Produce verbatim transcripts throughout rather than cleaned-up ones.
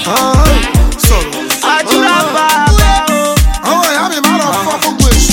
Àdúrà bàbá o. Àwọn ìyá mi máa lọ fọ́ gbogbo èṣù.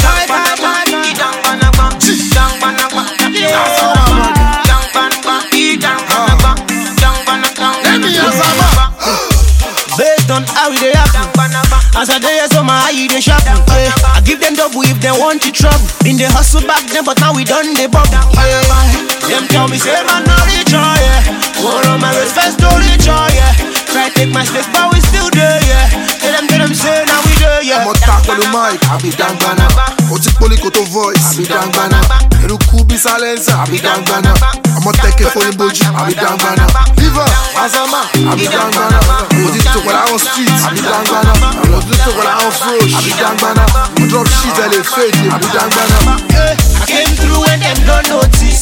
Based on how they happen, as I dey so my eye they sharpen. Yeah. I give them double if they want to trouble. Been the hustle back then, but now we done the bubble. Yeah. Them tell me say man no reach on, yeah. One of my race first to reach on, yeah. Try take my space, but we still there, yeah. Tell them, tell them say now we there, yeah. I'ma tackle the mic, I be dangbana. Oti poli koto voice, I be dangbana. Eruku be silencer, I be dangbana. I'ma take it for the boji, I be dangbana. Liver, Azama, I be dangbana. Oti to what I on street, I be dangbana. Oti to what I on frosh, I be dangbana. Drop shit, I dey fade, I be dangbana. I came through when them don't notice.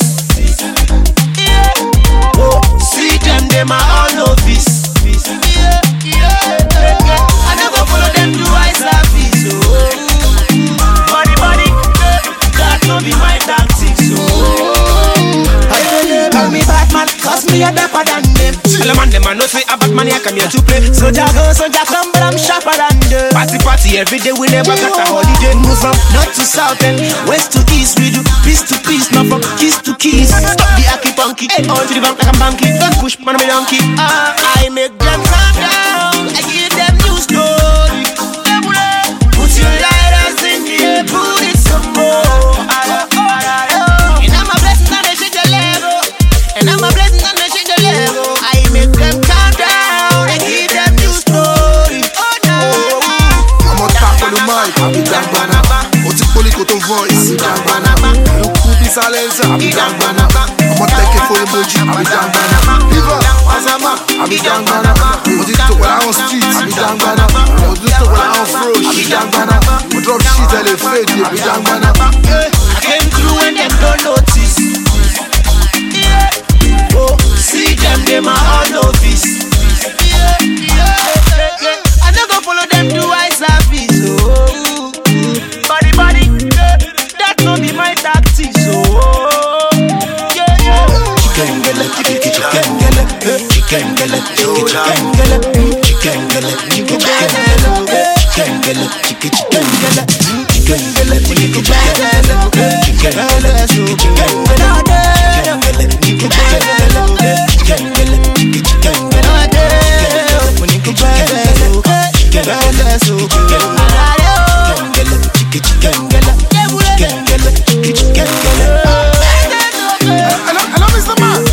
Yeah. Oh, see them, them are all novice. Yeah, yeah, yeah. I never follow them to eye service. Oh, body, body, that no be my tactics. Oh, I tell them, call me Batman, cause me a dapper than them. Tell them and them, I know say a Batman, I come here to play. So Jack go, so Jack come, but I'm sharper than them. Party, party, every day we never got a holiday. Move from north to south and west to east. We do piece to piece, not from keys to keys. Stop the aki punky, on to the bank like I'm banky. Don't push, man, I'm a donkey. Ah, I make them calm down. I give them new story. Put your lighters in the air, put it some more. And I'm a blessing and they shake the Lego. And I'm a blessing and they shake the Lego. I make them calm down. I give them new story. Oh no. I'ma tackle the mic, I be dangbana. Oti poli koto voice, I be dangbana. Eruku be silencer, I be dangbana. I'ma take it for the boji, I be dangbana. Liver, Azama, I be dangbana. Oti to what I on street, I be dangbana. Oti to what I on frosh, I be dangbana. Drop shit, I dey fade, I be dangbana. I came through when them don't notice. Yeah. Oh, see them, them are all novice. Yeah, yeah, yeah. I never follow them to eye service. Oh, body, body, that no be my tactics. Oh, yeah, yeah. Chicken gele, chicken chicken gele, chicken gele, chicken chicken gele, chicken gele, chicken chicken gele, chicken gele, chicken chicken gele, chicken gele, chicken chicken gele, chicken gele, chicken chicken gele, chicken gele, chicken chicken gele, chicken gele, chicken chicken Hello, Mister Man.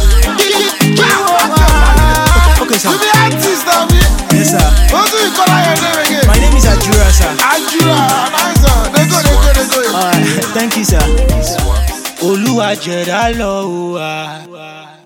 Okay, sir. You be artist, now, me. Yes, sir. What do you call your name again? My name is Ajura, sir. Ajura, nice one. They go, they go, they go. Alright, thank you, sir. Oluwa jeda lo wa.